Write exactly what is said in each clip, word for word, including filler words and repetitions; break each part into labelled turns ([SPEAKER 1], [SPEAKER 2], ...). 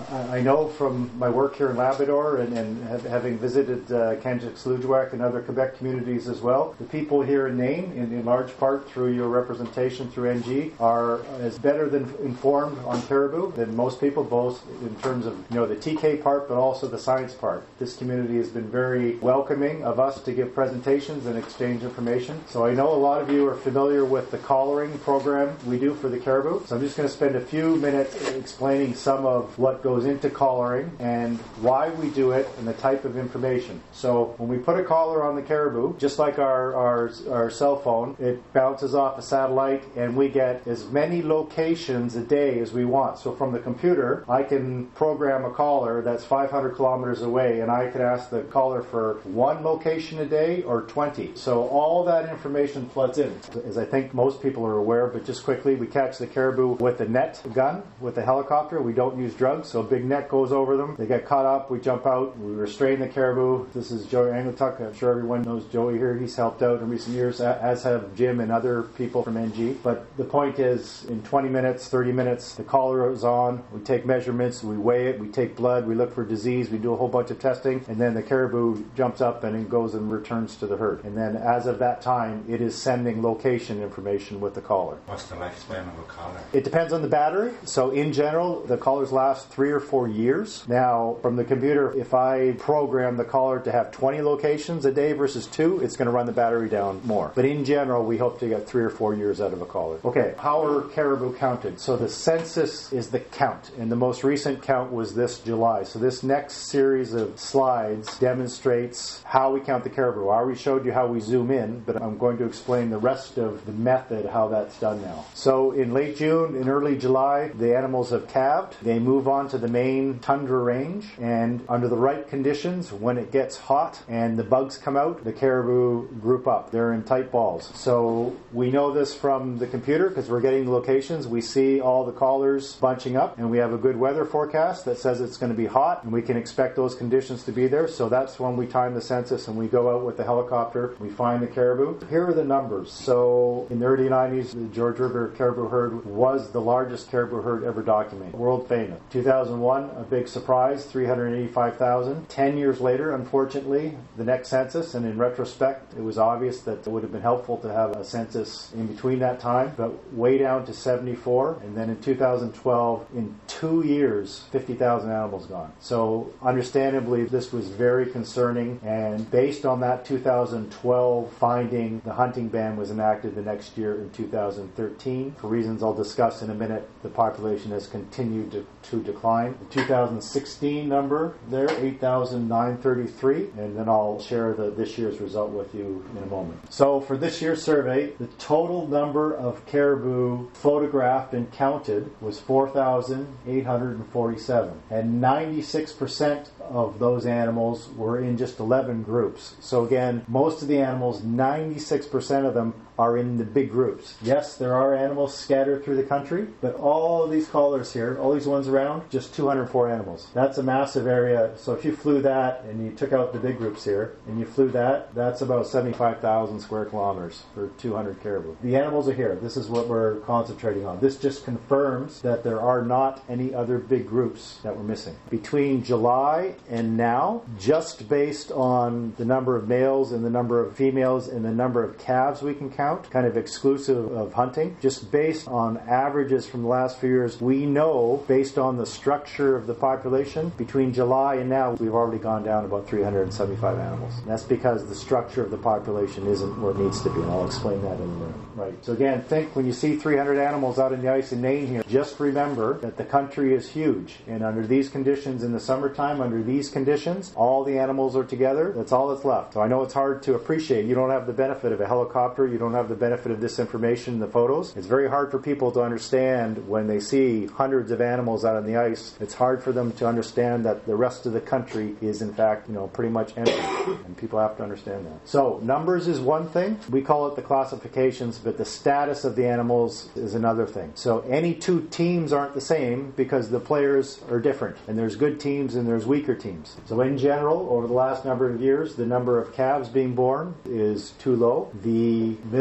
[SPEAKER 1] I know from my work here in Labrador and, and have, having visited uh, Kangiqsualujjuaq and other Quebec communities as well, the people here in Nain, in, in large part through your representation through N G, are as better than informed on caribou than most people, both in terms of you know the T K part but also the science part. This community has been very welcoming of us to give presentations and exchange information. So I know a lot of you are familiar with the collaring program we do for the caribou. So I'm just going to spend a few minutes explaining some of what goes into collaring and why we do it and the type of information. So when we put a collar on the caribou, just like our, our, our cell phone, it bounces off a satellite and we get as many locations a day as we want. So from the computer, I can program a collar that's five hundred kilometers away and I can ask the collar for one location a day or twenty. So all that information floods in. As I think most people are aware, but just quickly, we catch the caribou with a net gun, with a helicopter. We don't use drugs, so a big net goes over them. They get caught up, we jump out, we restrain the caribou. This is Joey Angletuck. I'm sure everyone knows Joey here. He's helped out in recent years, as have Jim and other people from N G. But the point is, in twenty minutes, thirty minutes, the collar is on, we take measurements, we weigh it, we take blood, we look for disease, we do a whole bunch of testing, and then the caribou jumps up and it goes and returns to the herd. And then as of that time, it is sending location information with the collar.
[SPEAKER 2] What's the lifespan of a collar?
[SPEAKER 1] It depends on the battery. So in general, the collars last three or four years. Now, from the computer, if I program the collar to have twenty locations a day versus two, it's going to run the battery down more. But in general, we hope to get three or four years out of a collar. Okay, how are caribou counted? So the census is the count, and the most recent count was this July. So this next series of slides demonstrates how we count the caribou. I already showed you how we zoom in, but I'm going to explain the rest of the method, how that's done now. So in late June, in early July, the animals have calved. They move on to the main tundra range, and under the right conditions, when it gets hot and the bugs come out, the caribou group up. They're in tight balls. So we know this from the computer because we're getting the locations. We see all the collars bunching up, and we have a good weather forecast that says it's going to be hot, and we can expect those conditions to be there. So that's when we time the census and we go out with the helicopter. We find the caribou. Here are the numbers. So in the early nineties, the George River caribou herd was the largest caribou herd ever documented. World famous. two thousand one, a big surprise, three hundred eighty-five thousand. Ten years later, unfortunately, the next census, and in retrospect, it was obvious that it would have been helpful to have a census in between that time, but way down to seventy-four. And then in two thousand twelve, in two years, fifty thousand animals gone. So understandably, this was very concerning, and based on that two thousand twelve finding, the hunting ban was enacted the next year in two thousand thirteen. For reasons I'll discuss in a minute, the population has continued to, to decline. The two thousand sixteen number there, eight thousand nine hundred thirty-three, and then I'll share the, this year's result with you in a moment. So for this year's survey, the total number of caribou photographed and counted was four thousand eight hundred forty-seven, and ninety-six percent of those animals were in just eleven groups. So again, most of the animals, ninety-six percent of them, are in the big groups. Yes, there are animals scattered through the country, but all of these collars here, all these ones around, just two hundred four animals. That's a massive area. So if you flew that and you took out the big groups here, and you flew that, that's about seventy-five thousand square kilometers for two hundred caribou. The animals are here. This is what we're concentrating on. This just confirms that there are not any other big groups that we're missing. Between July and now, just based on the number of males and the number of females and the number of calves we can count, kind of exclusive of hunting, just based on averages from the last few years, we know, based on the structure of the population, between July and now, we've already gone down about three hundred seventy-five animals. And that's because the structure of the population isn't where it needs to be, and I'll explain that in a minute. Right. So again, think when you see three hundred animals out in the ice in Nain here, just remember that the country is huge, and under these conditions in the summertime, under these conditions, all the animals are together. That's all that's left. So I know it's hard to appreciate. You don't have the benefit of a helicopter. You don't have the benefit of this information in the photos. It's very hard for people to understand when they see hundreds of animals out on the ice. It's hard for them to understand that the rest of the country is in fact, you know, pretty much empty. And people have to understand that. So numbers is one thing. We call it the classifications, but the status of the animals is another thing. So any two teams aren't the same because the players are different. And there's good teams and there's weaker teams. So in general, over the last number of years, the number of calves being born is too low. The middle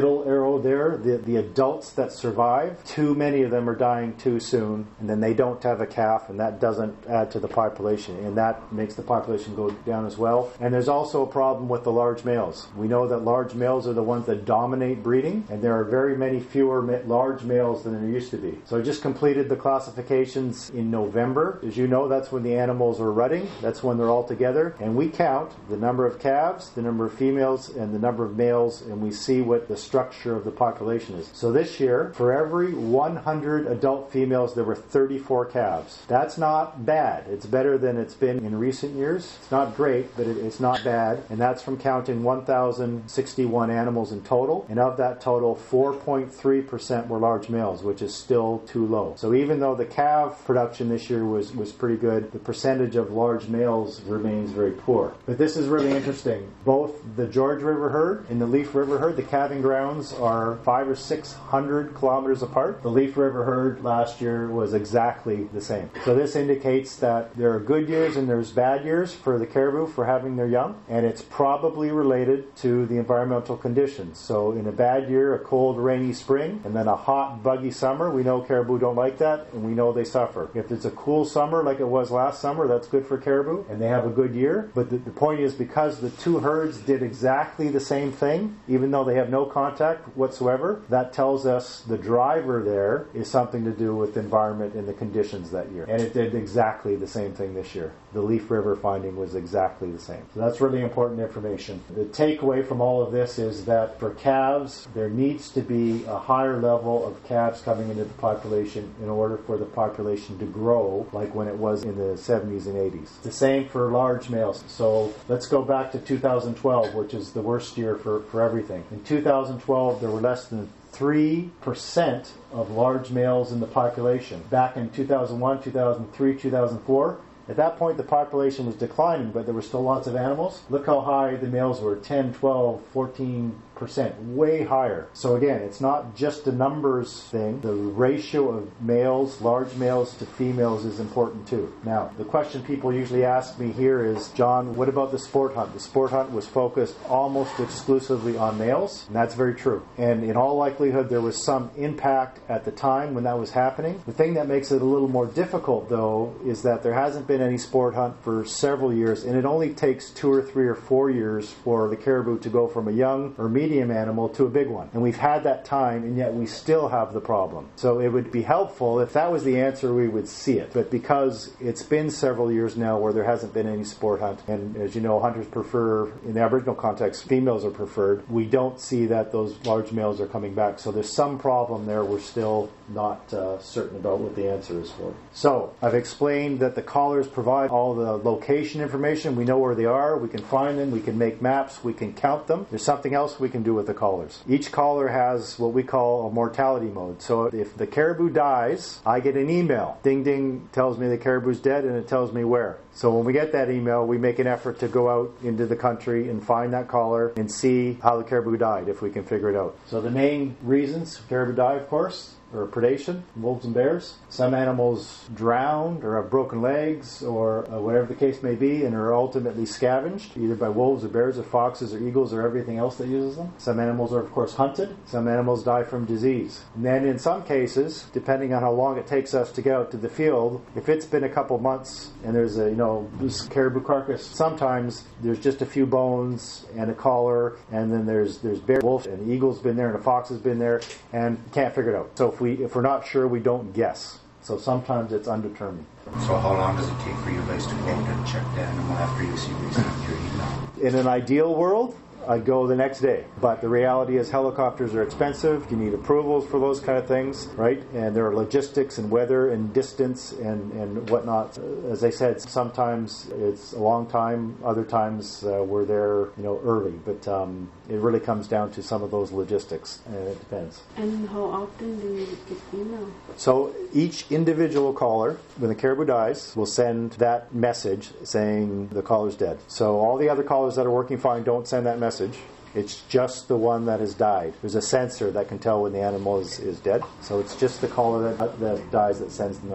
[SPEAKER 1] middle arrow there, the, the adults that survive, too many of them are dying too soon, and then they don't have a calf, and that doesn't add to the population, and that makes the population go down as well. And there's also a problem with the large males. We know that large males are the ones that dominate breeding, and there are very many fewer ma- large males than there used to be. So I just completed the classifications in November. As you know, that's when the animals are rutting. That's when they're all together. And we count the number of calves, the number of females, and the number of males, and we see what the structure of the population is. So this year, for every one hundred adult females, there were thirty-four calves. That's not bad. It's better than it's been in recent years. It's not great, but it, it's not bad. And that's from counting one thousand sixty-one animals in total. And of that total, four point three percent were large males, which is still too low. So even though the calf production this year was, was pretty good, the percentage of large males remains very poor. But this is really interesting. Both the George River herd and the Leaf River herd, the calving grounds are five or six hundred kilometers apart. The Leaf River herd last year was exactly the same. So this indicates that there are good years and there's bad years for the caribou for having their young, and it's probably related to the environmental conditions. So in a bad year, a cold, rainy spring, and then a hot, buggy summer, we know caribou don't like that, and we know they suffer. If it's a cool summer like it was last summer, that's good for caribou, and they have a good year. But the, the point is, because the two herds did exactly the same thing, even though they have no contact whatsoever, that tells us the driver there is something to do with the environment and the conditions that year. And it did exactly the same thing this year. The Leaf River finding was exactly the same. So that's really important information. The takeaway from all of this is that for calves, there needs to be a higher level of calves coming into the population in order for the population to grow like when it was in the seventies and eighties. The same for large males. So let's go back to two thousand twelve, which is the worst year for, for everything. In two thousand twelve, there were less than three percent of large males in the population. Back in two thousand one, two thousand three, two thousand four, at that point the population was declining, but there were still lots of animals. Look how high the males were, ten, twelve, fourteen percent, way higher. So again, it's not just a numbers thing. The ratio of males, large males to females is important too. Now, the question people usually ask me here is, John, what about the sport hunt? The sport hunt was focused almost exclusively on males, and that's very true. And in all likelihood, there was some impact at the time when that was happening. The thing that makes it a little more difficult, though, is that there hasn't been any sport hunt for several years, and it only takes two or three or four years for the caribou to go from a young or medium animal to a big one. And we've had that time, and yet we still have the problem. So it would be helpful if that was the answer, we would see it. But because it's been several years now where there hasn't been any sport hunt, and as you know, hunters prefer, in the Aboriginal context, females are preferred, we don't see that those large males are coming back. So there's some problem there we're still not uh, certain about what the answer is for. So I've explained that the collars provide all the location information. We know where they are. We can find them. We can make maps. We can count them. There's something else we can do with the collars. Each collar has what we call a mortality mode. So if the caribou dies, I get an email. Ding ding tells me the caribou's dead, and it tells me where. So when we get that email, we make an effort to go out into the country and find that collar and see how the caribou died, if we can figure it out. So the main reasons caribou die, of course, or predation, wolves and bears. Some animals drowned or have broken legs or uh, whatever the case may be, and are ultimately scavenged, either by wolves or bears or foxes or eagles or everything else that uses them. Some animals are, of course, hunted. Some animals die from disease. And then in some cases, depending on how long it takes us to get out to the field, if it's been a couple months and there's a, you know, loose caribou carcass, sometimes there's just a few bones and a collar, and then there's there's bear, wolf, and the eagle's been there, and a fox has been there, and can't figure it out. So if we if we're not sure, we don't guess. So sometimes it's undetermined.
[SPEAKER 2] So how long does it take for you guys to go out and check the animal after you see receive your email?
[SPEAKER 1] In an ideal world, I'd go the next day. But the reality is helicopters are expensive. You need approvals for those kind of things, right? And there are logistics and weather and distance and, and whatnot. As I said, sometimes it's a long time. Other times uh, we're there, you know, early. But um, it really comes down to some of those logistics, and it depends.
[SPEAKER 3] And how often do you get email?
[SPEAKER 1] So each individual caller, when the caribou dies, will send that message saying the caller's dead. So all the other callers that are working fine don't send that message. It's just the one that has died. There's a sensor that can tell when the animal is, is dead. So it's just the caller that, that dies that sends the message.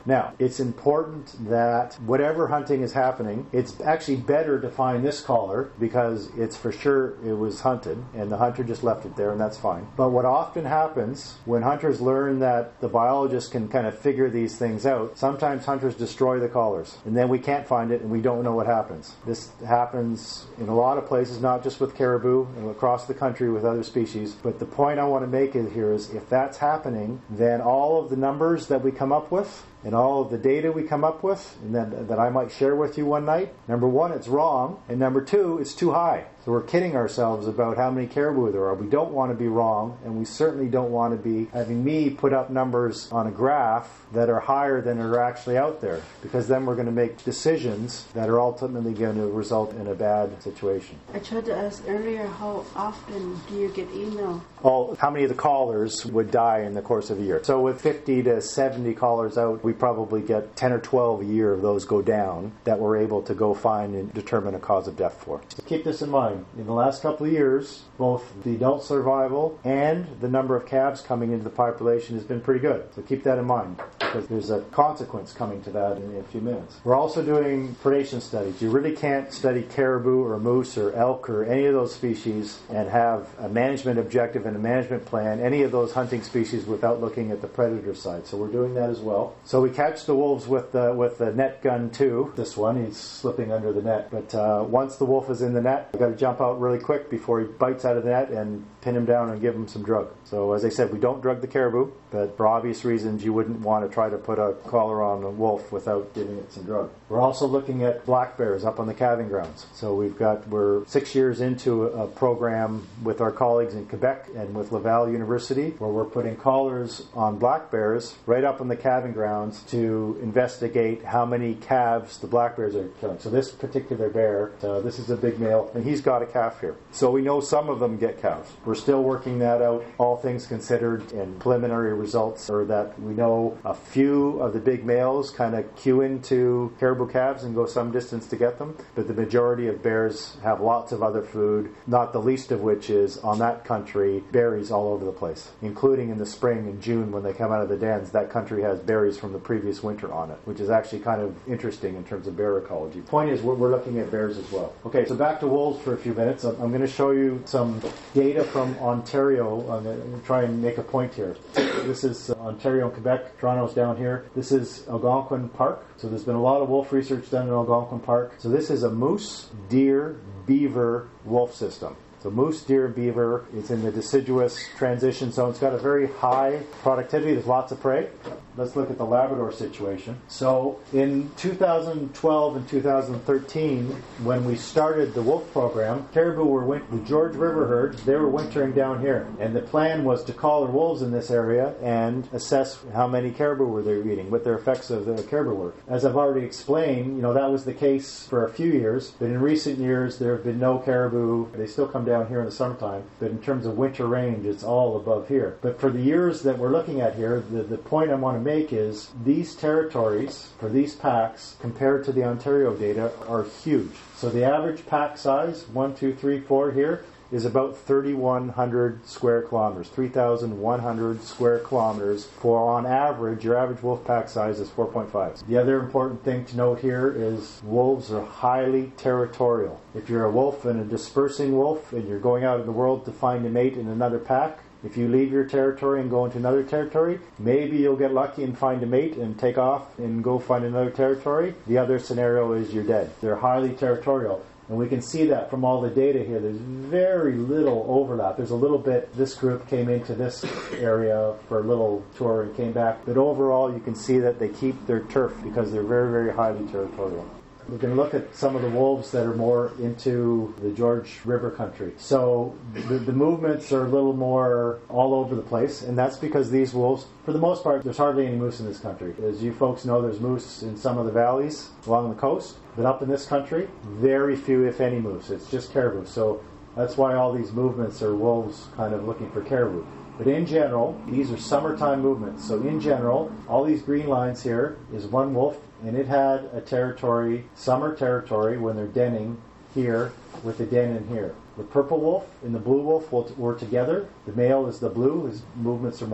[SPEAKER 1] Now, it's important that whatever hunting is happening, it's actually better to find this collar because it's for sure it was hunted and the hunter just left it there, and that's fine. But what often happens when hunters learn that the biologists can kind of figure these things out, sometimes hunters destroy the collars and then we can't find it and we don't know what happens. This happens in a lot of places, not just with caribou and across the country with other species. But the point I want to make here is if that's happening, then all of the numbers that we come up with and all of the data we come up with and that, that I might share with you one night, number one, it's wrong, and number two, it's too high. So we're kidding ourselves about how many caribou there are. We don't want to be wrong, and we certainly don't want to be having me put up numbers on a graph that are higher than are actually out there, because then we're going to make decisions that are ultimately going to result in a bad situation.
[SPEAKER 3] I tried to ask earlier, how often do you get email?
[SPEAKER 1] Oh, how many of the callers would die in the course of a year? So with fifty to seventy callers out, we probably get ten or twelve a year of those go down that we're able to go find and determine a cause of death for. So keep this in mind. In the last couple of years, both the adult survival and the number of calves coming into the population has been pretty good. So keep that in mind, because there's a consequence coming to that in a few minutes. We're also doing predation studies. You really can't study caribou or moose or elk or any of those species and have a management objective and a management plan, any of those hunting species, without looking at the predator side. So we're doing that as well. So we catch the wolves with the, with the net gun too. This one, he's slipping under the net. But uh, once the wolf is in the net, we've got to jump out really quick before he bites out of the net and pin him down and give him some drug. So as I said, we don't drug the caribou, but for obvious reasons you wouldn't want to try to put a collar on a wolf without giving it some drug. We're also looking at black bears up on the calving grounds. So we've got, we're six years into a, a program with our colleagues in Quebec and with Laval University where we're putting collars on black bears right up on the calving grounds to investigate how many calves the black bears are killing. So this particular bear, uh, this is a big male, and he's got a calf here. So we know some of them get calves. We're still working that out, all things considered, and preliminary results are that we know a few of the big males kind of queue into caribou calves and go some distance to get them, but the majority of bears have lots of other food, not the least of which is, on that country, berries all over the place, including in the spring and June when they come out of the dens. That country has berries from the previous winter on it, which is actually kind of interesting in terms of bear ecology. Point is, we're, we're looking at bears as well. Okay, so back to wolves for a few minutes. I'm, I'm going to show you some data from Ontario. I'm going to try and make a point here. This is Ontario and Quebec. Toronto's down here. This is Algonquin Park. So there's been a lot of wolf research done in Algonquin Park. So this is a moose, deer, beaver wolf system. So moose, deer, beaver, it's in the deciduous transition zone. It's got a very high productivity. There's lots of prey. Let's look at the Labrador situation. So in two thousand twelve and two thousand thirteen, when we started the wolf program, caribou were went the George River herds, they were wintering down here. And the plan was to collar wolves in this area and assess how many caribou were they eating, what their effects of the caribou were. As I've already explained, you know, that was the case for a few years, but in recent years there have been no caribou. They still come down here in the summertime, but in terms of winter range, it's all above here. But for the years that we're looking at here, the, the point I want to make is these territories for these packs compared to the Ontario data are huge. So the average pack size, one, two, three, four here, is about thirty-one hundred square kilometers, three thousand one hundred square kilometers. For on average, your average wolf pack size is four point five. The other important thing to note here is wolves are highly territorial. If you're a wolf and a dispersing wolf and you're going out in the world to find a mate in another pack, if you leave your territory and go into another territory, maybe you'll get lucky and find a mate and take off and go find another territory. The other scenario is you're dead. They're highly territorial. And we can see that from all the data here. There's very little overlap. There's a little bit, this group came into this area for a little tour and came back. But overall, you can see that they keep their turf because they're very, very highly territorial. We're going to look at some of the wolves that are more into the George River country. So the, the movements are a little more all over the place, and that's because these wolves, for the most part, there's hardly any moose in this country. As you folks know, there's moose in some of the valleys along the coast, but up in this country, very few, if any, moose. It's just caribou. So that's why all these movements are wolves kind of looking for caribou. But in general, these are summertime movements. So in general, all these green lines here is one wolf, and it had a territory, summer territory, when they're denning here with the den in here. The purple wolf and the blue wolf were together. The male is the blue, his movements are more.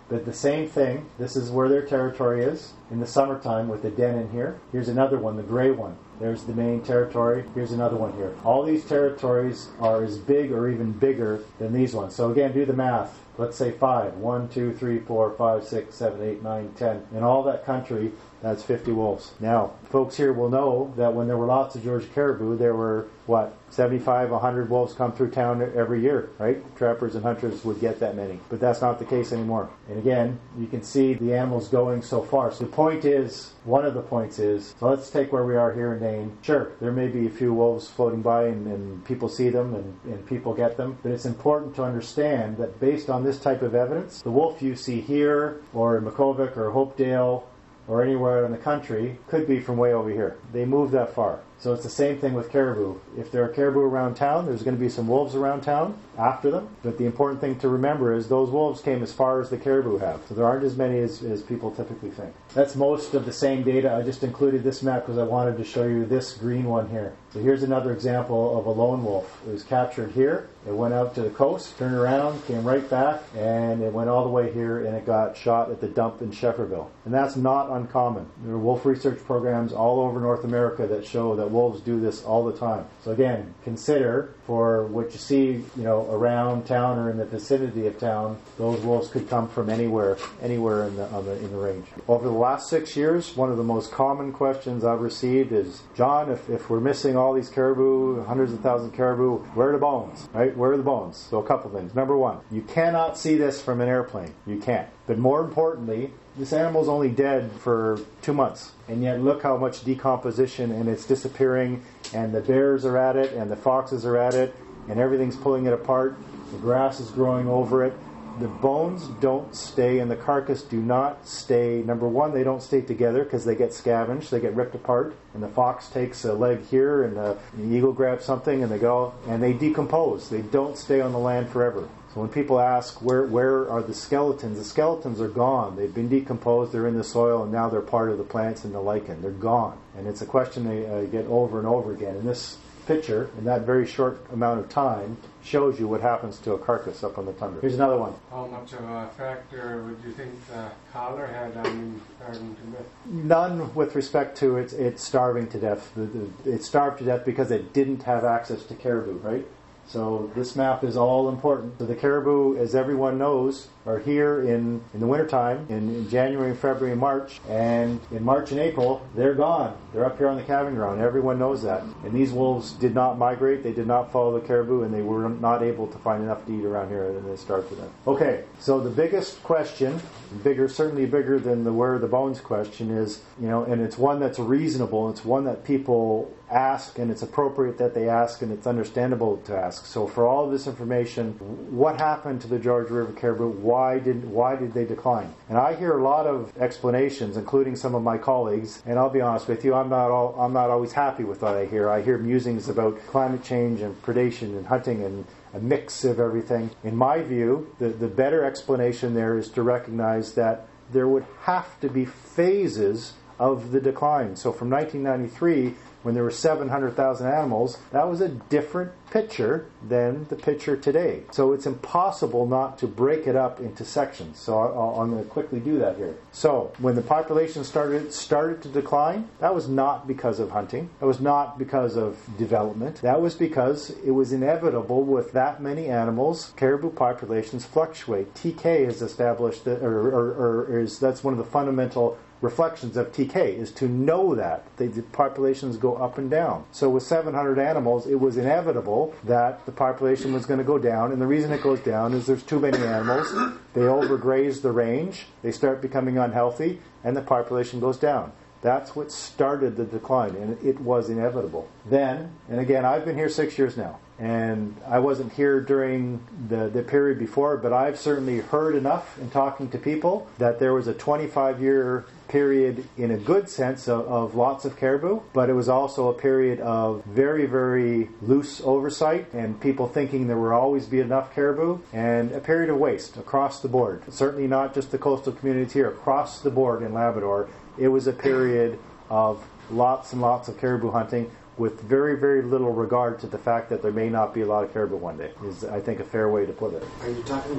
[SPEAKER 1] But the same thing, this is where their territory is in the summertime with the den in here. Here's another one, the gray one. There's the main territory. Here's another one here. All these territories are as big or even bigger than these ones. So again, do the math. Let's say five. One, two, three, four, five, six, seven, eight, nine, ten. In all that country, that's fifty wolves. Now, folks here will know that when there were lots of Georgia caribou, there were, what, seventy-five, one hundred wolves come through town every year, right? Trappers and hunters would get that many. But that's not the case anymore. And again, you can see the animals going so far. So the point is, one of the points is, so let's take where we are here in Nain. Sure, there may be a few wolves floating by and, and people see them and, and people get them. But it's important to understand that based on this type of evidence, the wolf you see here or in Makkovik or Hopedale or anywhere in the country could be from way over here. They move that far. So it's the same thing with caribou. If there are caribou around town, there's going to be some wolves around town after them. But the important thing to remember is those wolves came as far as the caribou have. So there aren't as many as, as people typically think. That's most of the same data. I just included this map because I wanted to show you this green one here. So here's another example of a lone wolf. It was captured here. It went out to the coast, turned around, came right back, and it went all the way here, and it got shot at the dump in Shefferville. And that's not uncommon. There are wolf research programs all over North America that show that wolves do this all the time. So again, consider for what you see, you know, around town or in the vicinity of town, those wolves could come from anywhere, anywhere in the, on the in the range. Over the last six years, one of the most common questions I've received is, John, if, if we're missing all these caribou, hundreds of thousands of caribou, where are the bones? Right? Where are the bones? So a couple things. Number one, you cannot see this from an airplane. You can't. But more importantly, this animal's only dead for two months. And yet look how much decomposition, and it's disappearing, and the bears are at it, and the foxes are at it, and everything's pulling it apart. The grass is growing over it. The bones don't stay, and the carcass do not stay. Number one, they don't stay together because they get scavenged. They get ripped apart. And the fox takes a leg here, and the, the eagle grabs something, and they go, and they decompose. They don't stay on the land forever. So when people ask, where where are the skeletons? The skeletons are gone. They've been decomposed. They're in the soil, and now they're part of the plants and the lichen. They're gone. And it's a question they uh, get over and over again. And this picture, in that very short amount of time, shows you what happens to a carcass up on the tundra. Here's another one.
[SPEAKER 4] How much of a factor would you think the collar had on starving to death?
[SPEAKER 1] None with respect to its, its starving to death. The, the, it starved to death because it didn't have access to caribou, right? So this map is all important. So the caribou, as everyone knows, are here in, in the wintertime, in, in January, February, and March. And in March and April, they're gone. They're up here on the calving ground. Everyone knows that. And these wolves did not migrate. They did not follow the caribou, and they were not able to find enough to eat around here, and they starved to death. Okay, so the biggest question, bigger, certainly bigger than the where are the bones question is, you know, and it's one that's reasonable. It's one that people ask, and it's appropriate that they ask, and it's understandable to ask. So for all of this information, what happened to the George River caribou? Why did why did they decline? And I hear a lot of explanations, including some of my colleagues. And I'll be honest with you, I'm not all I'm not always happy with what I hear. I hear musings about climate change and predation and hunting and a mix of everything. In my view, the, the better explanation there is to recognize that there would have to be phases of the decline. So from nineteen ninety-three, when there were seven hundred thousand animals, that was a different picture than the picture today. So it's impossible not to break it up into sections. So I'll, I'm going to quickly do that here. So when the population started started to decline, that was not because of hunting. That was not because of development. That was because it was inevitable with that many animals. Caribou populations fluctuate. T K has established that, or, or, or is that's one of the fundamental reflections of T K, is to know that the, the populations go up and down. So with seven hundred animals, it was inevitable that the population was going to go down, and the reason it goes down is there's too many animals, they overgraze the range, they start becoming unhealthy, and the population goes down. That's what started the decline, and it was inevitable. Then, and again, I've been here six years now, and I wasn't here during the, the period before, but I've certainly heard enough in talking to people that there was a twenty-five year period in a good sense of, of lots of caribou, but it was also a period of very, very loose oversight and people thinking there will always be enough caribou, and a period of waste across the board. Certainly not just the coastal communities here, across the board in Labrador, it was a period of lots and lots of caribou hunting with very, very little regard to the fact that there may not be a lot of caribou one day, is, I think, a fair way to put it.
[SPEAKER 5] Are you talking about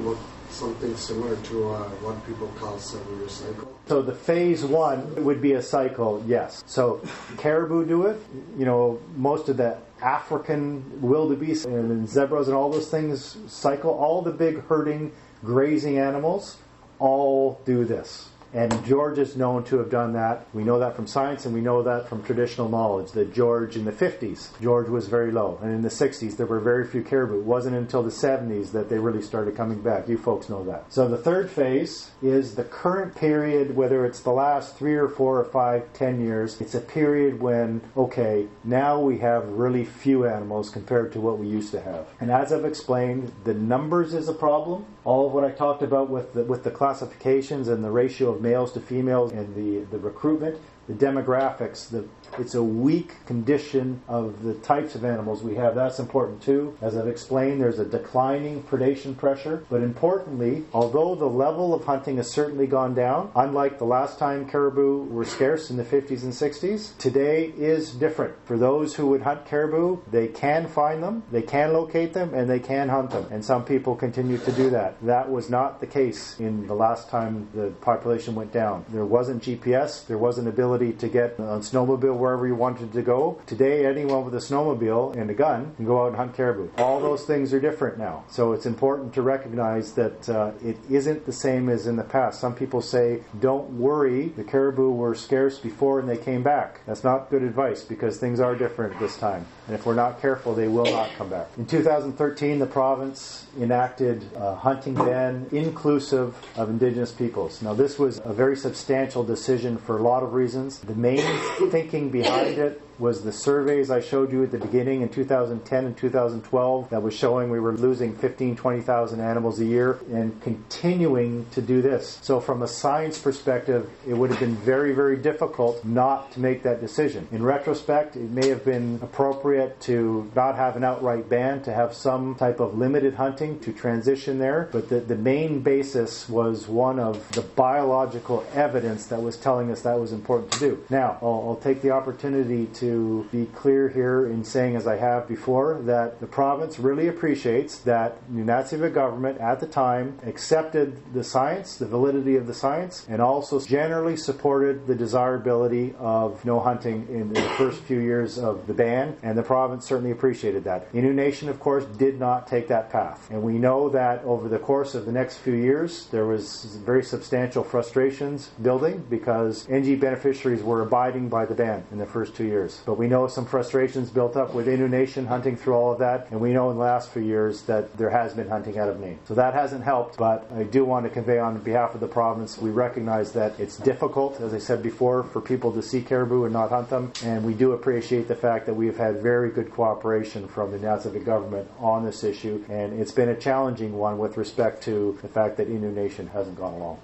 [SPEAKER 5] something similar to uh, what people call seven-year cycle?
[SPEAKER 1] So the phase one would be a cycle, yes. So caribou do it. You know, most of the African wildebeest and zebras and all those things cycle. All the big herding, grazing animals all do this. And George is known to have done that. We know that from science, and we know that from traditional knowledge, that George in the fifties, George was very low. And in the sixties, there were very few caribou. It wasn't until the seventies that they really started coming back. You folks know that. So the third phase is the current period, whether it's the last three or four or five, ten years. It's a period when, okay, now we have really few animals compared to what we used to have. And as I've explained, the numbers is a problem. All of what I talked about with the, with the classifications and the ratio of males to females and the, the recruitment, the demographics, the, it's a weak condition of the types of animals we have. That's important too. As I've explained, there's a declining predation pressure. But importantly, although the level of hunting has certainly gone down, unlike the last time caribou were scarce in the fifties and sixties, today is different. For those who would hunt caribou, they can find them, they can locate them, and they can hunt them. And some people continue to do that. That was not the case in the last time the population went down. There wasn't G P S, there wasn't ability to get on snowmobile wherever you wanted to go. Today, anyone with a snowmobile and a gun can go out and hunt caribou. All those things are different now. So it's important to recognize that uh, it isn't the same as in the past. Some people say, don't worry, the caribou were scarce before and they came back. That's not good advice, because things are different this time. And if we're not careful, they will not come back. In two thousand thirteen, the province enacted a hunting ban inclusive of Indigenous peoples. Now, this was a very substantial decision for a lot of reasons. The main thinking behind it was the surveys I showed you at the beginning in two thousand ten and two thousand twelve that was showing we were losing fifteen, twenty thousand animals a year and continuing to do this. So from a science perspective, it would have been very, very difficult not to make that decision. In retrospect, it may have been appropriate to not have an outright ban, to have some type of limited hunting to transition there. But the, the main basis was one of the biological evidence that was telling us that was important to do. Now, I'll, I'll take the opportunity to to be clear here in saying, as I have before, that the province really appreciates that the Nunatsiavut government at the time accepted the science, the validity of the science, and also generally supported the desirability of no hunting in the first few years of the ban, and the province certainly appreciated that. Innu Nation, of course, did not take that path. And we know that over the course of the next few years, there was very substantial frustrations building because N G beneficiaries were abiding by the ban in the first two years. But we know some frustrations built up with Innu Nation hunting through all of that, and we know in the last few years that there has been hunting out of Nain. So that hasn't helped, but I do want to convey on behalf of the province, we recognize that it's difficult, as I said before, for people to see caribou and not hunt them, and we do appreciate the fact that we have had very good cooperation from the Nunatsiavut government on this issue, and it's been a challenging one with respect to the fact that Innu Nation hasn't gone along.